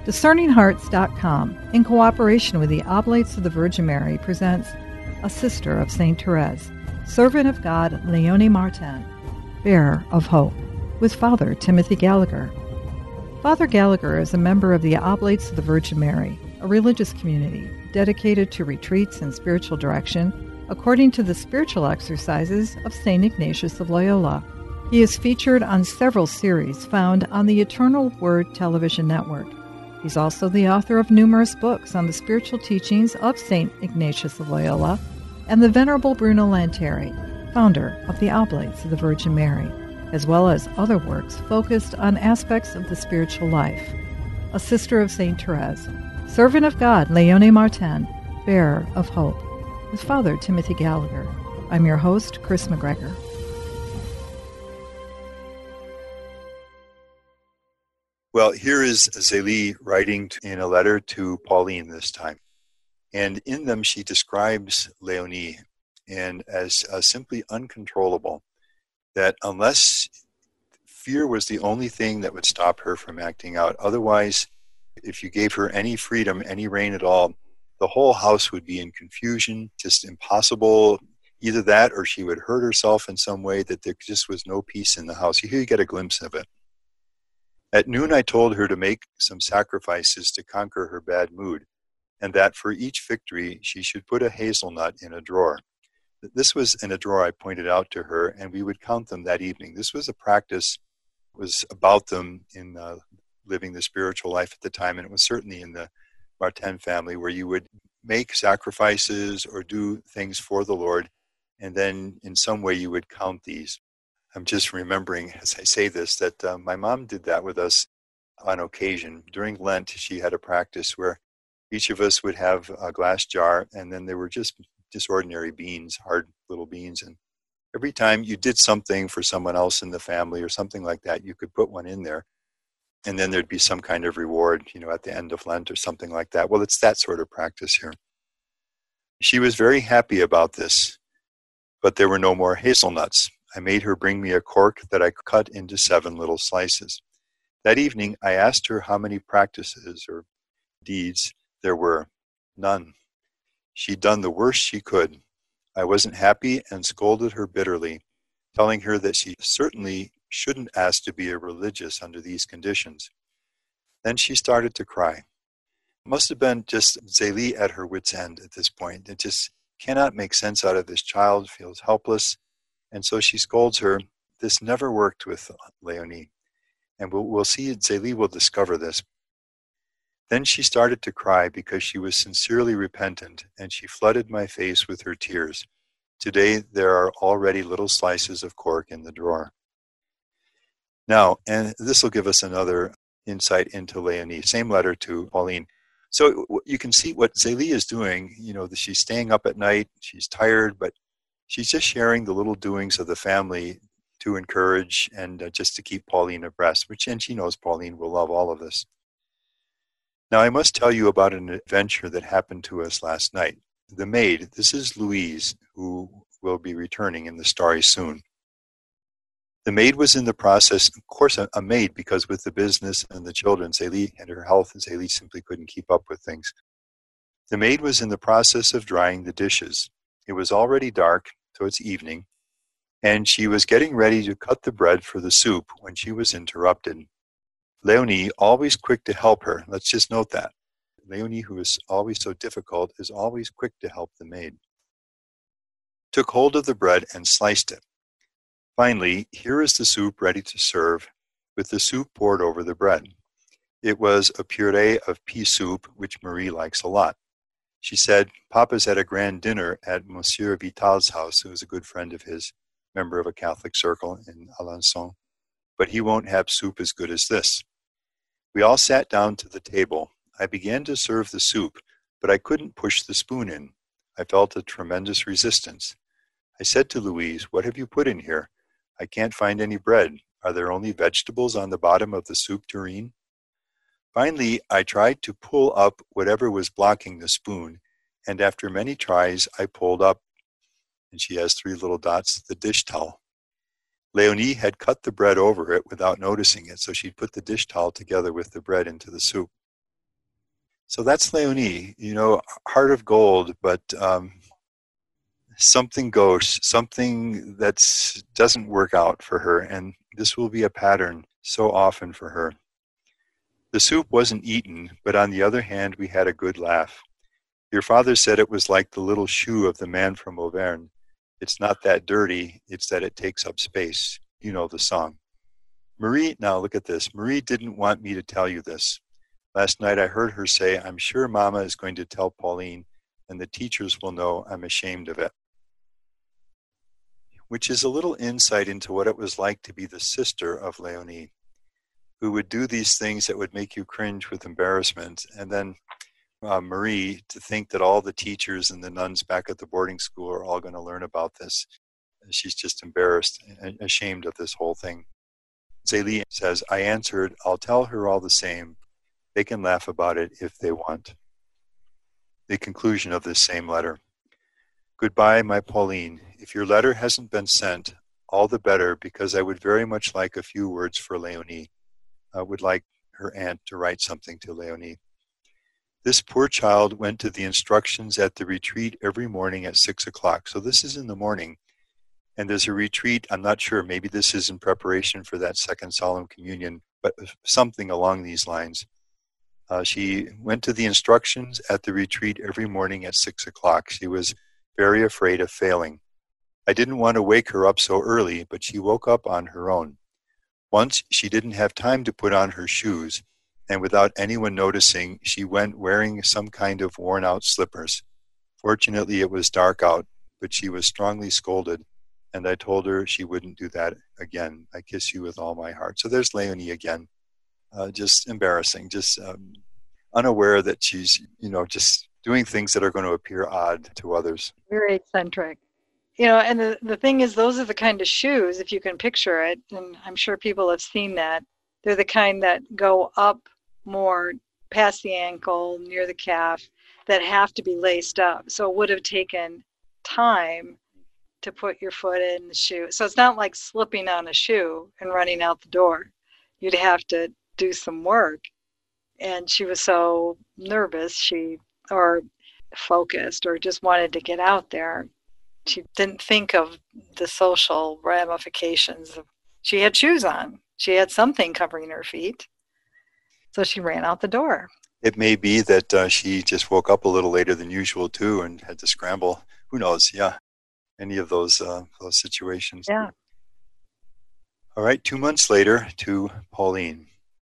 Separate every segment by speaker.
Speaker 1: DiscerningHearts.com, in cooperation with the Oblates of the Virgin Mary, presents A Sister of St. Therese, Servant of God Léonie Martin, Bearer of Hope, with Father Timothy Gallagher. Father Gallagher is a member of the Oblates of the Virgin Mary, a religious community dedicated to retreats and spiritual direction according to the spiritual exercises of St. Ignatius of Loyola. He is featured on several series found on the Eternal Word television network. He's also the author of numerous books on the spiritual teachings of St. Ignatius of Loyola and the Venerable Bruno Lanteri, founder of the Oblates of the Virgin Mary, as well as other works focused on aspects of the spiritual life. A Sister of St. Therese, Servant of God Léonie Martin, Bearer of Hope, with Father Timothy Gallagher. I'm your host, Chris McGregor.
Speaker 2: Well, here is Zélie writing in a letter to Pauline this time. And in them, she describes Léonie and as simply uncontrollable, that unless fear was the only thing that would stop her from acting out, otherwise, if you gave her any freedom, any reign at all, the whole house would be in confusion, just impossible. Either that or she would hurt herself in some way, that there just was no peace in the house. Here you get a glimpse of it. At noon, I told her to make some sacrifices to conquer her bad mood, and that for each victory, she should put a hazelnut in a drawer. This was in a drawer I pointed out to her, and we would count them that evening. This was a practice, was about them in living the spiritual life at the time, and it was certainly in the Martin family, where you would make sacrifices or do things for the Lord, and then in some way you would count these. I'm just remembering as I say this that my mom did that with us on occasion. During Lent, she had a practice where each of us would have a glass jar, and then there were just ordinary beans, hard little beans. And every time you did something for someone else in the family or something like that, you could put one in there. And then there'd be some kind of reward, at the end of Lent or something like that. Well, it's that sort of practice here. She was very happy about this, but there were no more hazelnuts. I made her bring me a cork that I cut into 7 little slices. That evening, I asked her how many practices or deeds there were. None. She'd done the worst she could. I wasn't happy and scolded her bitterly, telling her that she certainly shouldn't ask to be a religious under these conditions. Then she started to cry. It must have been just Zélie at her wit's end at this point. It just cannot make sense out of this child, feels helpless. And so she scolds her. This never worked with Léonie. And we'll see, Zélie will discover this. Then she started to cry because she was sincerely repentant, and she flooded my face with her tears. Today, there are already little slices of cork in the drawer. Now, and this will give us another insight into Léonie. Same letter to Pauline. So you can see what Zélie is doing. She's staying up at night. She's tired, but she's just sharing the little doings of the family to encourage and just to keep Pauline abreast, and she knows Pauline will love all of this. Now, I must tell you about an adventure that happened to us last night. The maid, this is Louise, who will be returning in the Starry soon. The maid was in the process, of course, a maid, because with the business and the children, Zélie and her health, Zélie simply couldn't keep up with things. The maid was in the process of drying the dishes. It was already dark, so it's evening, and she was getting ready to cut the bread for the soup when she was interrupted. Léonie, always quick to help her, let's just note that. Léonie, who is always so difficult, is always quick to help the maid, took hold of the bread and sliced it. Finally, here is the soup ready to serve, with the soup poured over the bread. It was a puree of pea soup, which Marie likes a lot. She said, Papa's at a grand dinner at Monsieur Vital's house, who is a good friend of his, member of a Catholic circle in Alençon, but he won't have soup as good as this. We all sat down to the table. I began to serve the soup, but I couldn't push the spoon in. I felt a tremendous resistance. I said to Louise, what have you put in here? I can't find any bread. Are there only vegetables on the bottom of the soup tureen? Finally, I tried to pull up whatever was blocking the spoon, and after many tries, I pulled up, and she has 3 little dots, the dish towel. Léonie had cut the bread over it without noticing it, so she'd put the dish towel together with the bread into the soup. So that's Leonie, heart of gold, but something goes, something that doesn't work out for her, and this will be a pattern so often for her. The soup wasn't eaten, but on the other hand, we had a good laugh. Your father said it was like the little shoe of the man from Auvergne. It's not that dirty, it's that it takes up space. You know the song. Marie, now look at this. Marie didn't want me to tell you this. Last night I heard her say, I'm sure Mama is going to tell Pauline, and the teachers will know I'm ashamed of it. Which is a little insight into what it was like to be the sister of Leonie, who would do these things that would make you cringe with embarrassment. And then Marie, to think that all the teachers and the nuns back at the boarding school are all going to learn about this. She's just embarrassed and ashamed of this whole thing. Zélie says, I answered, I'll tell her all the same. They can laugh about it if they want. The conclusion of this same letter. Goodbye, my Pauline. If your letter hasn't been sent, all the better, because I would very much like a few words for Leonie. I would like her aunt to write something to Leonie. This poor child went to the instructions at the retreat every morning at 6 o'clock. So this is in the morning. And there's a retreat. I'm not sure. Maybe this is in preparation for that second solemn communion, but something along these lines. She went to the instructions at the retreat every morning at 6 o'clock. She was very afraid of failing. I didn't want to wake her up so early, but she woke up on her own. Once she didn't have time to put on her shoes, and without anyone noticing, she went wearing some kind of worn-out slippers. Fortunately, it was dark out, but she was strongly scolded, and I told her she wouldn't do that again. I kiss you with all my heart. So there's Leonie again. Just embarrassing, just unaware that she's, just doing things that are going to appear odd to others.
Speaker 1: Very eccentric. And the thing is, those are the kind of shoes, if you can picture it, and I'm sure people have seen that, they're the kind that go up more past the ankle, near the calf, that have to be laced up. So it would have taken time to put your foot in the shoe. So it's not like slipping on a shoe and running out the door. You'd have to do some work. And she was so nervous, or focused, or just wanted to get out there. She didn't think of the social ramifications. She had shoes on. She had something covering her feet. So she ran out the door.
Speaker 2: It may be that she just woke up a little later than usual, too, and had to scramble. Who knows? Yeah. Any of those situations.
Speaker 1: Yeah.
Speaker 2: All right. 2 months later to Pauline.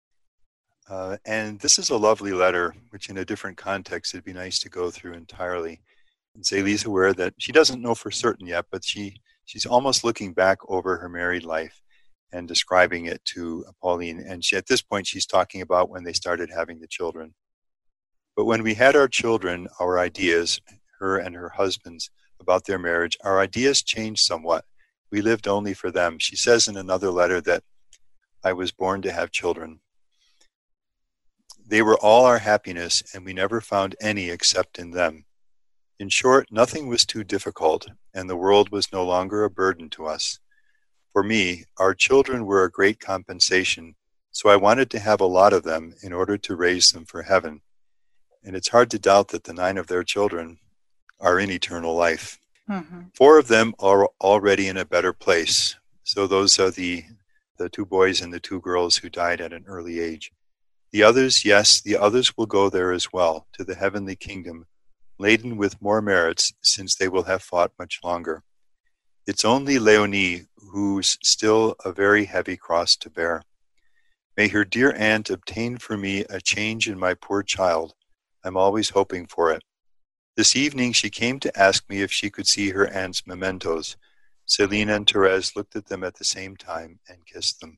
Speaker 2: And this is a lovely letter, which in a different context, it'd be nice to go through entirely. And Zélie's aware that she doesn't know for certain yet, but she's almost looking back over her married life and describing it to Pauline. And at this point, she's talking about when they started having the children. But when we had our children, our ideas, her and her husband's, about their marriage, our ideas changed somewhat. We lived only for them. She says in another letter that I was born to have children. They were all our happiness, and we never found any except in them. In short, nothing was too difficult, and the world was no longer a burden to us. For me, our children were a great compensation, so I wanted to have a lot of them in order to raise them for heaven. And it's hard to doubt that the 9 of their children are in eternal life. Mm-hmm. 4 of them are already in a better place. So those are the 2 boys and the 2 girls who died at an early age. The others, yes, the others will go there as well, to the heavenly kingdom, laden with more merits, since they will have fought much longer. It's only Leonie who's still a very heavy cross to bear. May her dear aunt obtain for me a change in my poor child. I'm always hoping for it. This evening she came to ask me if she could see her aunt's mementos. Céline and Thérèse looked at them at the same time and kissed them.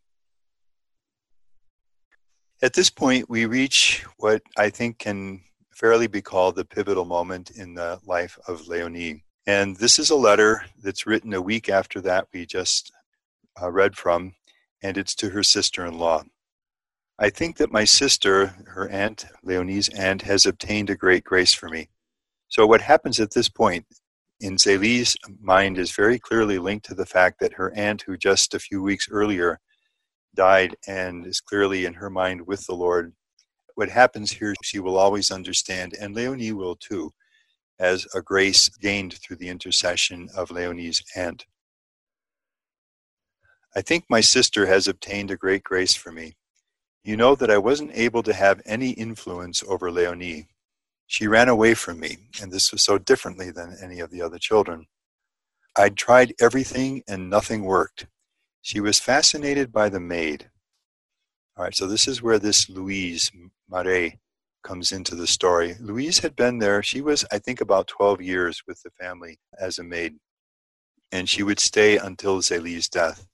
Speaker 2: At this point, we reach what I think can fairly be called the pivotal moment in the life of Leonie. And this is a letter that's written a week after that we just read from, and it's to her sister-in-law. I think that my sister, her aunt, Leonie's aunt, has obtained a great grace for me. So what happens at this point in Zélie's mind is very clearly linked to the fact that her aunt, who just a few weeks earlier died and is clearly in her mind with the Lord, what happens here, she will always understand, and Leonie will too, as a grace gained through the intercession of Leonie's aunt. I think my sister has obtained a great grace for me. You know that I wasn't able to have any influence over Leonie. She ran away from me, and this was so differently than any of the other children. I'd tried everything and nothing worked. She was fascinated by the maid. All right, so this is where this Louise Marais comes into the story. Louise had been there. She was, I think, about 12 years with the family as a maid, and she would stay until Zélie's death.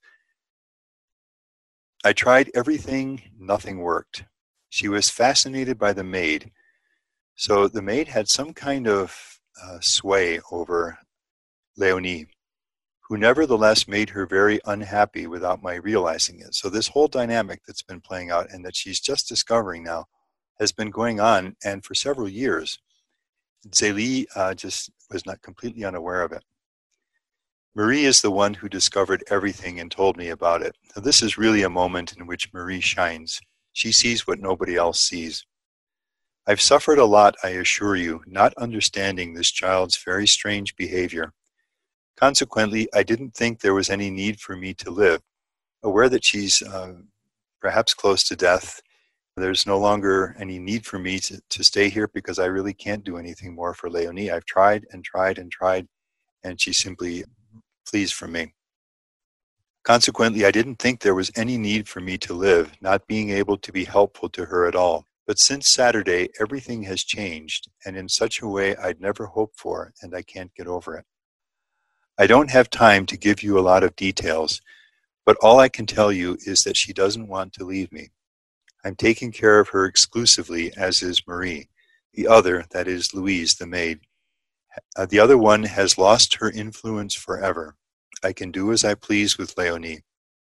Speaker 2: I tried everything, nothing worked. She was fascinated by the maid. So the maid had some kind of sway over Leonie, who nevertheless made her very unhappy without my realizing it. So this whole dynamic that's been playing out and that she's just discovering now has been going on, and for several years. Zélie just was not completely unaware of it. Marie is the one who discovered everything and told me about it. Now, this is really a moment in which Marie shines. She sees what nobody else sees. I've suffered a lot, I assure you, not understanding this child's very strange behavior. Consequently, I didn't think there was any need for me to live. Aware that she's perhaps close to death, there's no longer any need for me to stay here because I really can't do anything more for Leonie. I've tried and tried and tried, and she simply flees from me. Consequently, I didn't think there was any need for me to live, not being able to be helpful to her at all. But since Saturday, everything has changed, and in such a way I'd never hoped for, and I can't get over it. I don't have time to give you a lot of details, but all I can tell you is that she doesn't want to leave me. I'm taking care of her exclusively, as is Marie. The other, that is Louise, the maid. The other one has lost her influence forever. I can do as I please with Leonie.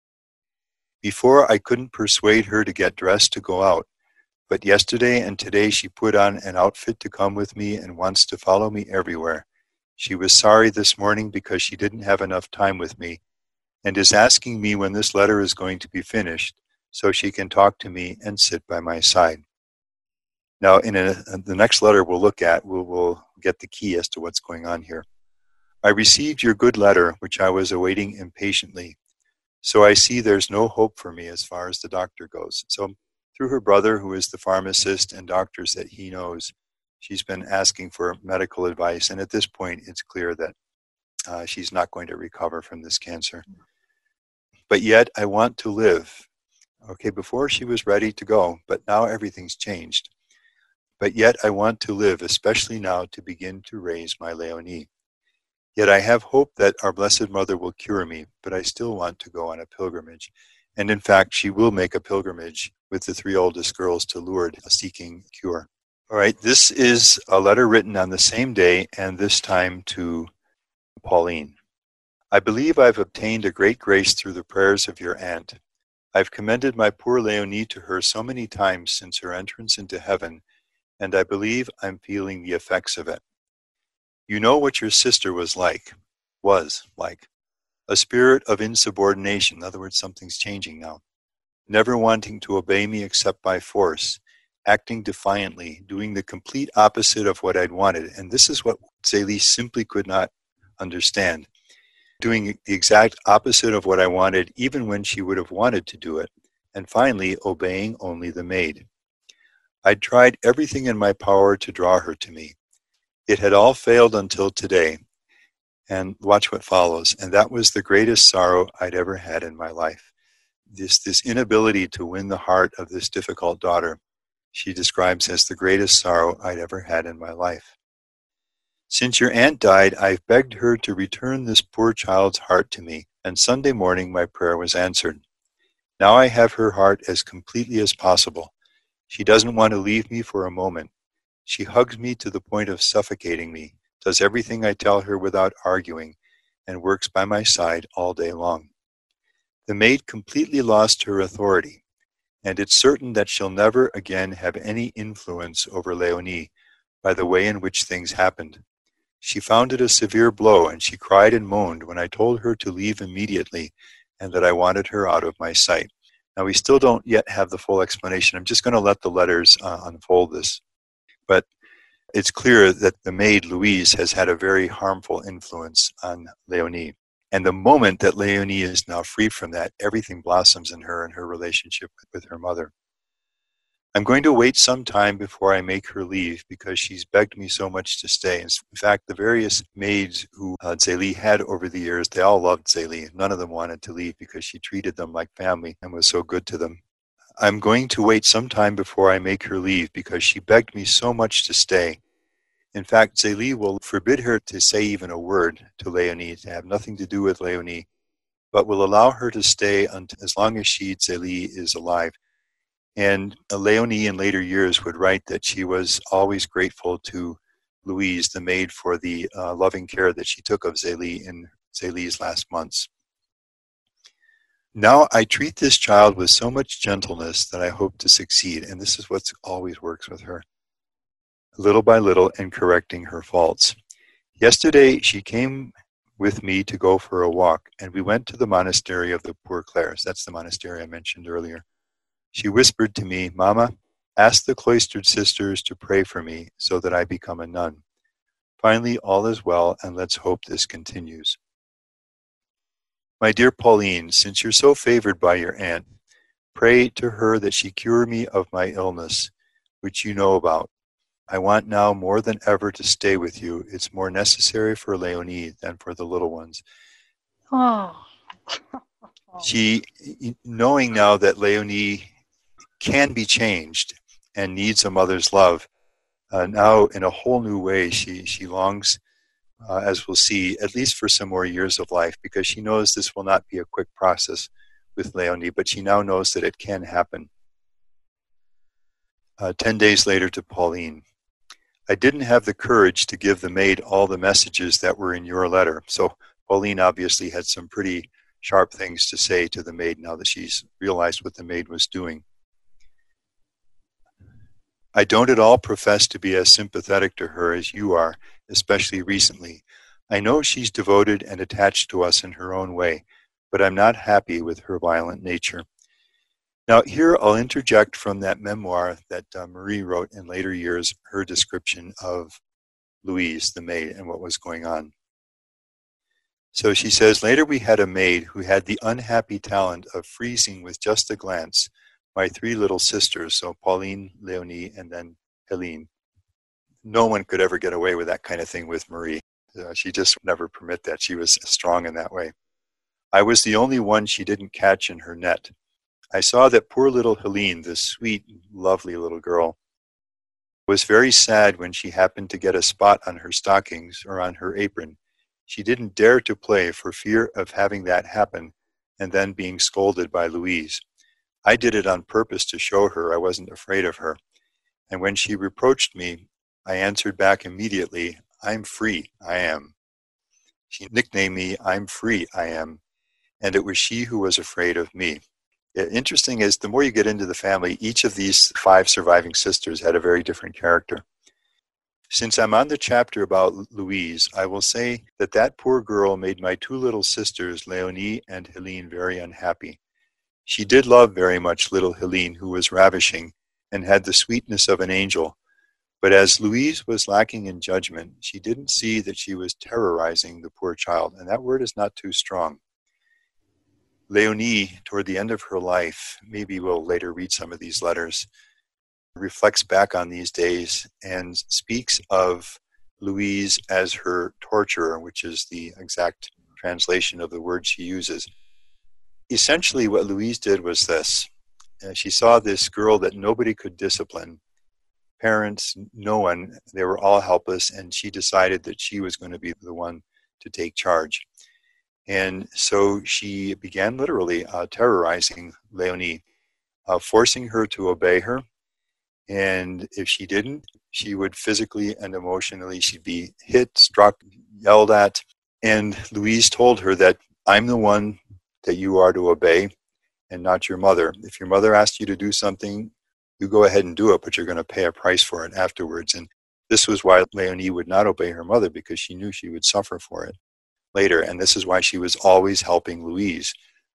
Speaker 2: Before, I couldn't persuade her to get dressed to go out, but yesterday and today she put on an outfit to come with me and wants to follow me everywhere. She was sorry this morning because she didn't have enough time with me, and is asking me when this letter is going to be finished so she can talk to me and sit by my side. Now, in the next letter we'll look at, we'll get the key as to what's going on here. I received your good letter, which I was awaiting impatiently. So I see there's no hope for me as far as the doctor goes. So through her brother, who is the pharmacist, and doctors that he knows, she's been asking for medical advice. And at this point, it's clear that she's not going to recover from this cancer. But yet, I want to live. Okay, before she was ready to go, but now everything's changed. But yet I want to live, especially now, to begin to raise my Leonie. Yet I have hope that our Blessed Mother will cure me, but I still want to go on a pilgrimage. And in fact, she will make a pilgrimage with the 3 oldest girls to Lourdes, seeking cure. All right, this is a letter written on the same day, and this time to Pauline. I believe I've obtained a great grace through the prayers of your aunt. I've commended my poor Leonie to her so many times since her entrance into heaven, and I believe I'm feeling the effects of it. You know what your sister was like, a spirit of insubordination. In other words, something's changing now. Never wanting to obey me except by force, acting defiantly, doing the complete opposite of what I'd wanted. And this is what Zélie simply could not understand. Doing the exact opposite of what I wanted, even when she would have wanted to do it. And finally, obeying only the maid. I'd tried everything in my power to draw her to me. It had all failed until today. And watch what follows. And that was the greatest sorrow I'd ever had in my life. This inability to win the heart of this difficult daughter, she describes as the greatest sorrow I'd ever had in my life. Since your aunt died, I've begged her to return this poor child's heart to me, and Sunday morning my prayer was answered. Now I have her heart as completely as possible. She doesn't want to leave me for a moment. She hugs me to the point of suffocating me, does everything I tell her without arguing, and works by my side all day long. The maid completely lost her authority, and it's certain that she'll never again have any influence over Leonie by the way in which things happened. She found it a severe blow, and she cried and moaned when I told her to leave immediately and that I wanted her out of my sight. Now, we still don't yet have the full explanation. I'm just going to let the letters unfold this. But it's clear that the maid, Louise, has had a very harmful influence on Leonie. And the moment that Leonie is now free from that, everything blossoms in her and her relationship with her mother. I'm going to wait some time before I make her leave because she's begged me so much to stay. In fact, the various maids who Zélie had over the years, they all loved Zélie. None of them wanted to leave because she treated them like family and was so good to them. I'm going to wait some time before I make her leave because she begged me so much to stay. In fact, Zélie will forbid her to say even a word to Léonie, to have nothing to do with Léonie, but will allow her to stay as long as she, Zélie, is alive. And Léonie in later years would write that she was always grateful to Louise, the maid, for the loving care that she took of Zélie in Zélie's last months. Now I treat this child with so much gentleness that I hope to succeed, and this is what always works with her, little by little, and correcting her faults. Yesterday she came with me to go for a walk, and we went to the monastery of the Poor Clares. That's the monastery I mentioned earlier. She whispered to me, "Mama, ask the cloistered sisters to pray for me so that I become a nun. Finally, all is well, and let's hope this continues." My dear Pauline, since you're so favored by your aunt, pray to her that she cure me of my illness, which you know about. I want now more than ever to stay with you. It's more necessary for Léonie than for the little ones.
Speaker 3: Oh.
Speaker 2: She, knowing now that Léonie can be changed and needs a mother's love, now in a whole new way, she longs, as we'll see, at least for some more years of life, because she knows this will not be a quick process with Léonie, but she now knows that it can happen. 10 days later to Pauline. I didn't have the courage to give the maid all the messages that were in your letter. So Pauline obviously had some pretty sharp things to say to the maid now that she's realized what the maid was doing. I don't at all profess to be as sympathetic to her as you are, especially recently. I know she's devoted and attached to us in her own way, but I'm not happy with her violent nature. Now, here I'll interject from that memoir that Marie wrote in later years, her description of Louise, the maid, and what was going on. So she says, later we had a maid who had the unhappy talent of freezing with just a glance my three little sisters, so Pauline, Léonie, and then Helene. No one could ever get away with that kind of thing with Marie. She just would never permit that. She was strong in that way. I was the only one she didn't catch in her net. I saw that poor little Helene, this sweet, lovely little girl, was very sad when she happened to get a spot on her stockings or on her apron. She didn't dare to play for fear of having that happen and then being scolded by Louise. I did it on purpose to show her I wasn't afraid of her. And when she reproached me, I answered back immediately, I'm free, I am. She nicknamed me, I'm free, I am. And it was she who was afraid of me. Interesting is, the more you get into the family, each of these 5 surviving sisters had a very different character. Since I'm on the chapter about Louise, I will say that that poor girl made my 2 little sisters, Léonie and Helene, very unhappy. She did love very much little Helene, who was ravishing and had the sweetness of an angel. But as Louise was lacking in judgment, she didn't see that she was terrorizing the poor child, and that word is not too strong. Léonie, toward the end of her life, maybe we'll later read some of these letters, reflects back on these days and speaks of Louise as her torturer, which is the exact translation of the word she uses. Essentially, what Louise did was this. She saw this girl that nobody could discipline. Parents, no one, they were all helpless, and she decided that she was going to be the one to take charge. And so she began literally terrorizing Léonie, forcing her to obey her. And if she didn't, she would physically and emotionally, she'd be hit, struck, yelled at. And Louise told her that I'm the one that you are to obey and not your mother. If your mother asked you to do something, you go ahead and do it, but you're going to pay a price for it afterwards. And this was why Léonie would not obey her mother, because she knew she would suffer for it later. And this is why she was always helping Louise.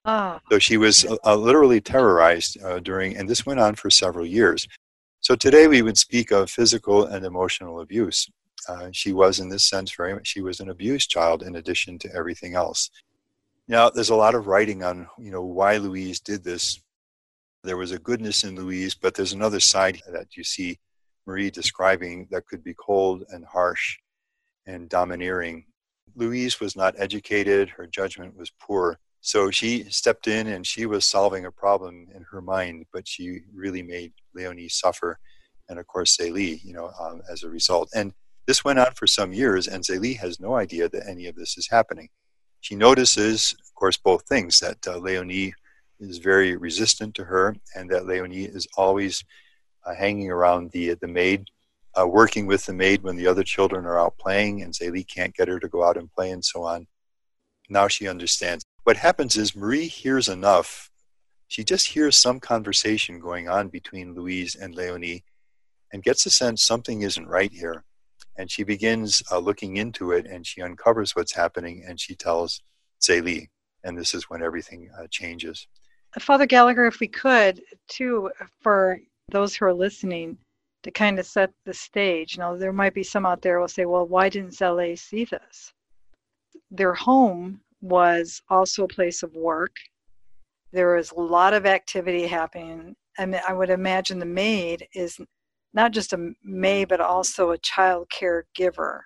Speaker 1: Oh,
Speaker 2: So she was
Speaker 1: yeah.
Speaker 2: literally terrorized and this went on for several years. So today we would speak of physical and emotional abuse. She was, in this sense, very much, she was an abused child in addition to everything else. Now, there's a lot of writing on, why Louise did this. There was a goodness in Louise, but there's another side that you see Marie describing that could be cold and harsh and domineering. Louise was not educated, her judgment was poor. So she stepped in and she was solving a problem in her mind, but she really made Leonie suffer. And of course, Zélie, as a result. And this went on for some years, and Zélie has no idea that any of this is happening. She notices, of course, both things, that Leonie is very resistant to her, and that Leonie is always hanging around the maid, working with the maid when the other children are out playing, and Zélie can't get her to go out and play, and so on. Now she understands. What happens is Marie hears enough. She just hears some conversation going on between Louise and Leonie and gets a sense something isn't right here. And she begins looking into it, and she uncovers what's happening, and she tells Zélie. And this is when everything changes.
Speaker 1: Father Gallagher, if we could, too, for those who are listening, to kind of set the stage. Now, there might be some out there who will say, well, why didn't Zélie see this? Their home was also a place of work. There was a lot of activity happening. And I would imagine the maid is not just a maid, but also a child caregiver.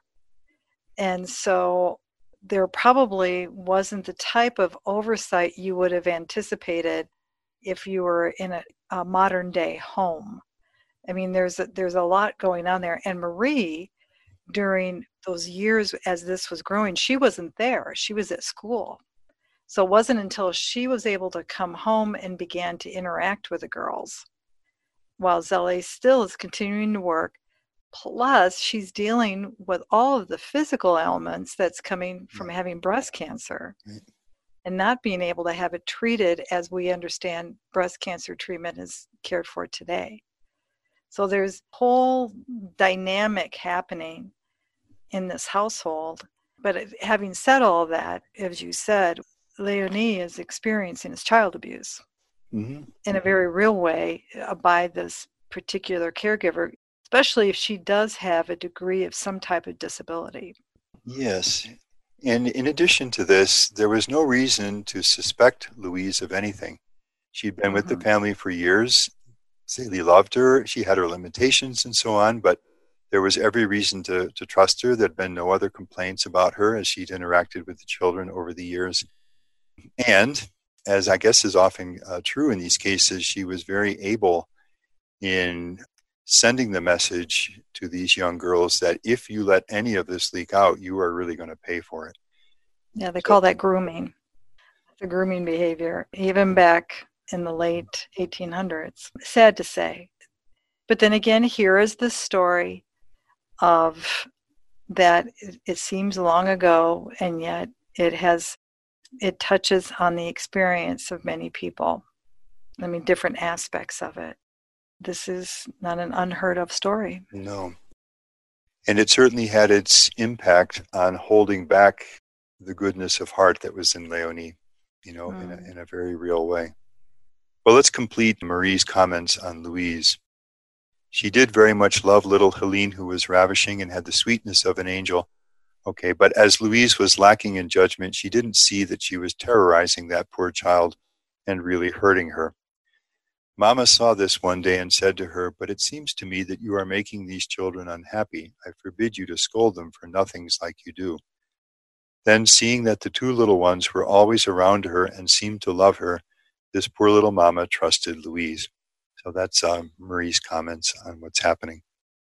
Speaker 1: And so there probably wasn't the type of oversight you would have anticipated if you were in a modern day home. I mean, there's a lot going on there. And Marie, during those years as this was growing, she wasn't there. She was at school. So it wasn't until she was able to come home and began to interact with the girls, while Zélie still is continuing to work. Plus, she's dealing with all of the physical ailments that's coming from having breast cancer and not being able to have it treated as we understand breast cancer treatment is cared for today. So there's a whole dynamic happening in this household. But having said all of that, as you said, Leonie is experiencing his child abuse in a very real way by this particular caregiver, especially if she does have a degree of some type of disability.
Speaker 2: Yes. And in addition to this, there was no reason to suspect Louise of anything. She'd been with the family for years. Zélie loved her. She had her limitations and so on, but there was every reason to trust her. There'd been no other complaints about her as she'd interacted with the children over the years. And as I guess is often true in these cases, she was very able in sending the message to these young girls that if you let any of this leak out, you are really going to pay for it.
Speaker 1: Yeah, they call that grooming. The grooming behavior, even back in the late 1800s. Sad to say. But then again, here is the story of that it seems long ago, and yet it touches on the experience of many people. I mean, different aspects of it. This is not an unheard of story.
Speaker 2: No. And it certainly had its impact on holding back the goodness of heart that was in Leonie, in a very real way. Well, let's complete Marie's comments on Louise. She did very much love little Helene, who was ravishing and had the sweetness of an angel. Okay, but as Louise was lacking in judgment, she didn't see that she was terrorizing that poor child and really hurting her. Mama saw this one day and said to her, "But it seems to me that you are making these children unhappy. I forbid you to scold them for nothings like you do." Then, seeing that the two little ones were always around her and seemed to love her, this poor little mama trusted Louise. So that's Marie's comments on what's happening.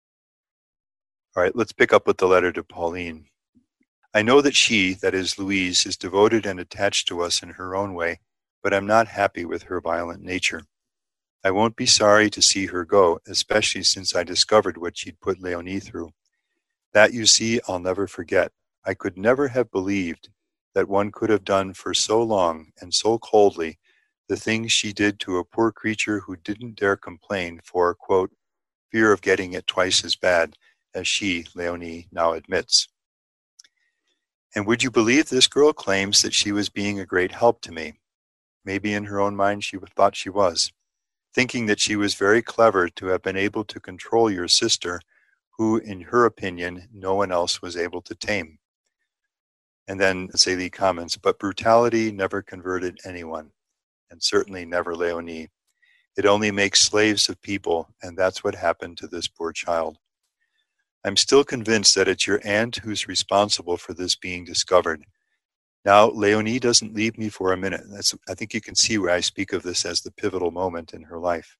Speaker 2: All right, let's pick up with the letter to Pauline. "I know that she, that is Louise, is devoted and attached to us in her own way, but I'm not happy with her violent nature. I won't be sorry to see her go, especially since I discovered what she'd put Leonie through. That, you see, I'll never forget. I could never have believed that one could have done for so long and so coldly the things she did to a poor creature who didn't dare complain for, quote, fear of getting it twice as bad, as she, Leonie, now admits. And would you believe this girl claims that she was being a great help to me? Maybe in her own mind she thought she was, thinking that she was very clever to have been able to control your sister, who, in her opinion, no one else was able to tame. And then Zélie comments, but brutality never converted anyone, and certainly never Léonie. It only makes slaves of people, and that's what happened to this poor child. I'm still convinced that it's your aunt who's responsible for this being discovered. Now, Léonie doesn't leave me for a minute. I think you can see where I speak of this as the pivotal moment in her life.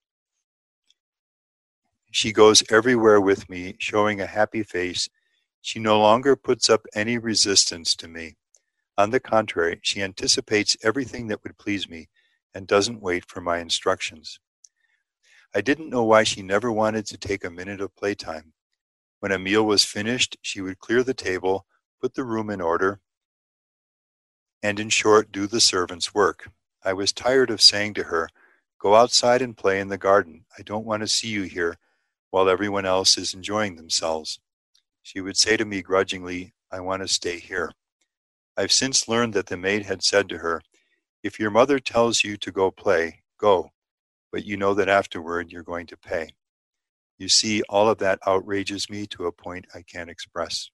Speaker 2: She goes everywhere with me, showing a happy face. She no longer puts up any resistance to me. On the contrary, she anticipates everything that would please me and doesn't wait for my instructions. I didn't know why she never wanted to take a minute of playtime. When a meal was finished, she would clear the table, put the room in order, and in short, do the servant's work. I was tired of saying to her, "Go outside and play in the garden. I don't want to see you here while everyone else is enjoying themselves." She would say to me grudgingly, "I want to stay here." I've since learned that the maid had said to her, "If your mother tells you to go play, go, but you know that afterward you're going to pay." You see, all of that outrages me to a point I can't express.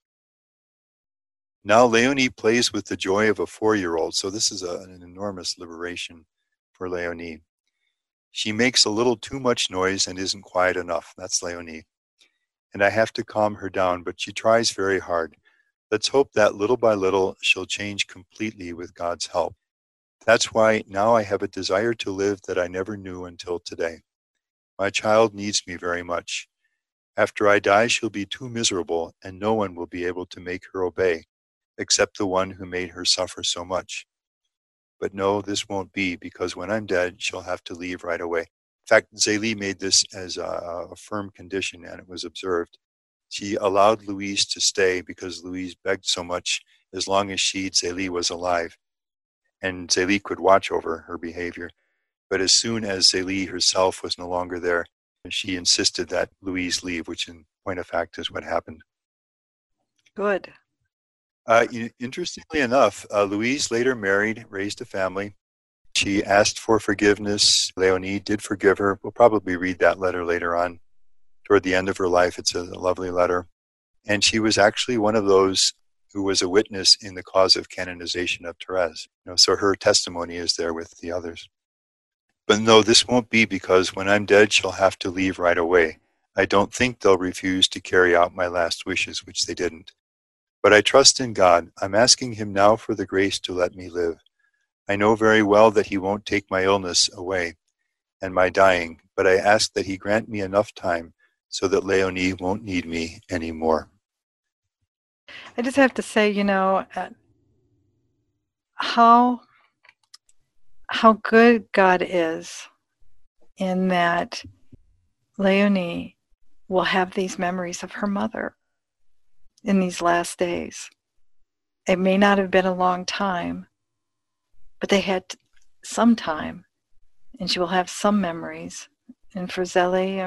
Speaker 2: Now Léonie plays with the joy of a 4-year-old, so this is an enormous liberation for Léonie. She makes a little too much noise and isn't quiet enough. That's Léonie. And I have to calm her down, but she tries very hard. Let's hope that little by little she'll change completely with God's help. That's why now I have a desire to live that I never knew until today. My child needs me very much. After I die, she'll be too miserable, and no one will be able to make her obey, except the one who made her suffer so much. But no, this won't be, because when I'm dead, she'll have to leave right away. In fact, Zélie made this as a firm condition, and it was observed. She allowed Louise to stay because Louise begged so much as long as Zélie was alive, and Zélie could watch over her behavior. But as soon as Zélie herself was no longer there, she insisted that Louise leave, which in point of fact is what happened.
Speaker 1: Good.
Speaker 2: Interestingly enough, Louise later married, raised a family. She asked for forgiveness. Léonie did forgive her. We'll probably read that letter later on. Toward the end of her life, it's a lovely letter. And she was actually one of those who was a witness in the cause of canonization of Therese. So her testimony is there with the others. But no, this won't be, because when I'm dead, she'll have to leave right away. I don't think they'll refuse to carry out my last wishes, which they didn't. But I trust in God. I'm asking him now for the grace to let me live. I know very well that he won't take my illness away and my dying, but I ask that he grant me enough time so that Léonie won't need me anymore.
Speaker 1: I just have to say, how good God is, in that Léonie will have these memories of her mother in these last days. It may not have been a long time, but they had some time, and she will have some memories. And for Zélie,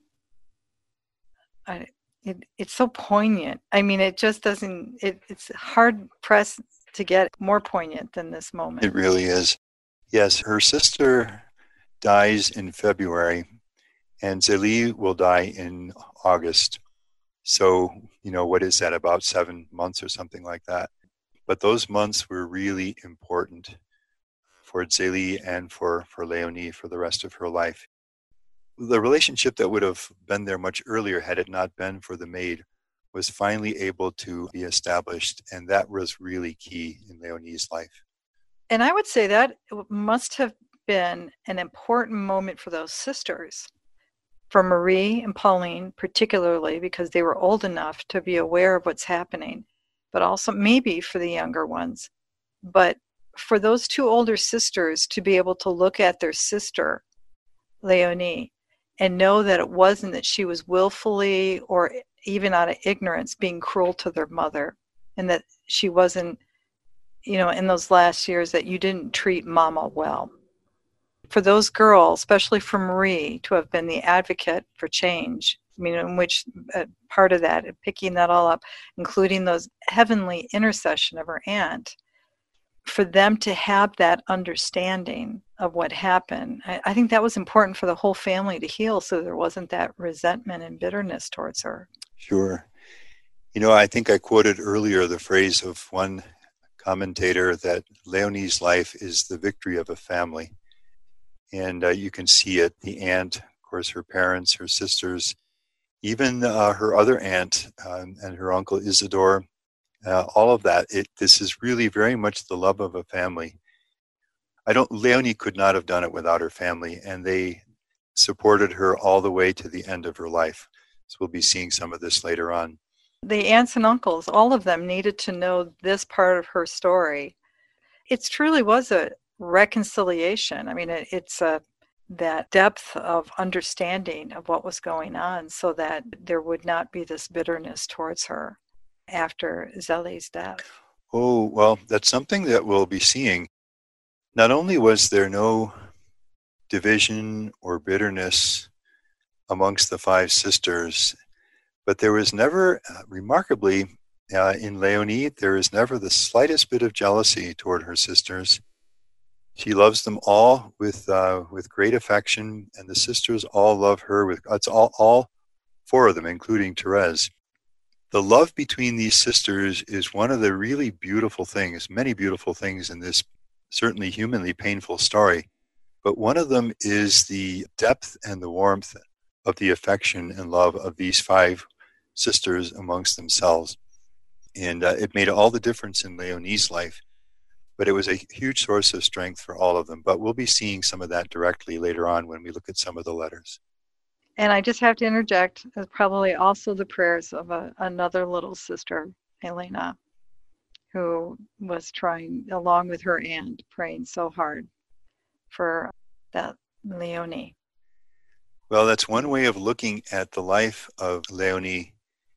Speaker 1: it's so poignant. It just doesn't, it's hard pressed to get more poignant than this moment.
Speaker 2: It really is. Yes, her sister dies in February, and Zélie will die in August. So, what is that, about 7 months or something like that? But those months were really important for Zélie and for Léonie for the rest of her life. The relationship that would have been there much earlier had it not been for the maid was finally able to be established, and that was really key in Léonie's life.
Speaker 1: And I would say that must have been an important moment for those sisters, for Marie and Pauline particularly, because they were old enough to be aware of what's happening, but also maybe for the younger ones. But for those two older sisters to be able to look at their sister, Léonie, and know that it wasn't that she was willfully or even out of ignorance being cruel to their mother, and that she wasn't, in those last years, that you didn't treat Mama well. For those girls, especially for Marie, to have been the advocate for change, in which part of that, picking that all up, including those heavenly intercession of her aunt, for them to have that understanding of what happened, I think that was important for the whole family to heal, so there wasn't that resentment and bitterness towards her.
Speaker 2: Sure. I think I quoted earlier the phrase of one commentator that Leonie's life is the victory of a family. And you can see it, the aunt, of course, her parents, her sisters, even her other aunt and her uncle Isidore, all of that. This is really very much the love of a family. Leonie could not have done it without her family, and they supported her all the way to the end of her life. So we'll be seeing some of this later on.
Speaker 1: The aunts and uncles, all of them needed to know this part of her story. It truly was a reconciliation. I mean, it's that depth of understanding of what was going on so that there would not be this bitterness towards her after Zélie's death.
Speaker 2: Oh, well, that's something that we'll be seeing. Not only was there no division or bitterness amongst the five sisters, but there was never, remarkably, in Léonie, there is never the slightest bit of jealousy toward her sisters. She loves them all with great affection, and the sisters all love her. It's all four of them, including Thérèse. The love between these sisters is one of the really beautiful things, many beautiful things in this certainly humanly painful story. But one of them is the depth and the warmth of the affection and love of these five sisters amongst themselves. And it made all the difference in Léonie's life. But it was a huge source of strength for all of them. But we'll be seeing some of that directly later on when we look at some of the letters.
Speaker 1: And I just have to interject, probably also the prayers of another little sister, Elena, who was trying, along with her aunt, praying so hard for that Léonie.
Speaker 2: Well, that's one way of looking at the life of Léonie.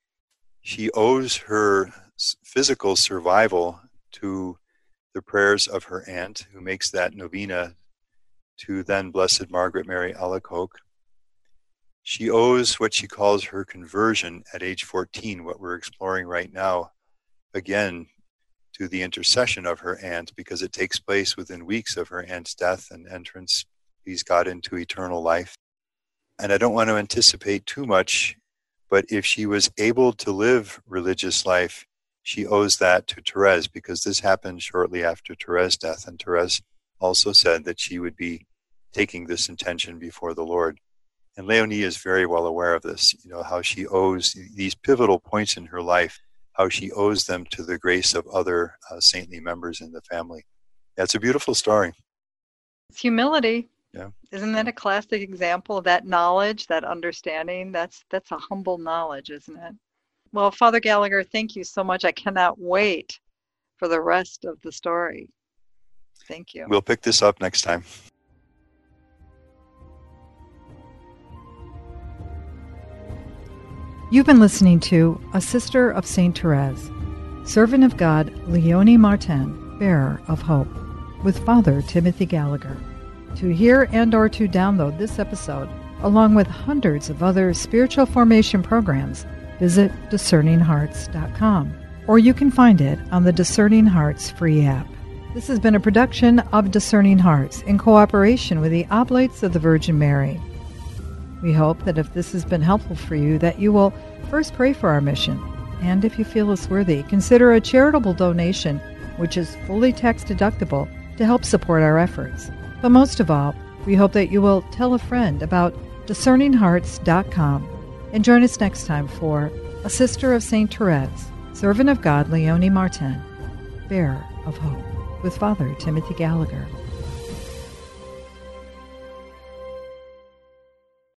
Speaker 2: She owes her physical survival to the prayers of her aunt, who makes that novena to then Blessed Margaret Mary Alacoque. She owes what she calls her conversion at age 14, what we're exploring right now, again, to the intercession of her aunt, because it takes place within weeks of her aunt's death and entrance. He's got into eternal life. And I don't want to anticipate too much, but if she was able to live religious life, she owes that to Thérèse, because this happened shortly after Thérèse's death. And Thérèse also said that she would be taking this intention before the Lord. And Léonie is very well aware of this, how she owes these pivotal points in her life, how she owes them to the grace of other saintly members in the family. That's a beautiful story.
Speaker 1: It's humility.
Speaker 2: Yeah.
Speaker 1: Isn't that a classic example of that knowledge, that understanding? That's a humble knowledge, isn't it? Well, Father Gallagher, thank you so much. I cannot wait for the rest of the story. Thank you.
Speaker 2: We'll pick this up next time.
Speaker 1: You've been listening to A Sister of Saint Thérèse, Servant of God, Léonie Martin, Bearer of Hope, with Father Timothy Gallagher. To hear and or to download this episode, along with hundreds of other spiritual formation programs, visit discerninghearts.com, or you can find it on the Discerning Hearts free app. This has been a production of Discerning Hearts in cooperation with the Oblates of the Virgin Mary. We hope that if this has been helpful for you, that you will first pray for our mission, and if you feel it's worthy, consider a charitable donation, which is fully tax deductible, to help support our efforts. But most of all, we hope that you will tell a friend about discerninghearts.com and join us next time for A Sister of Saint Thérèse, Servant of God, Léonie Martin, Bearer of Hope, with Father Timothy Gallagher.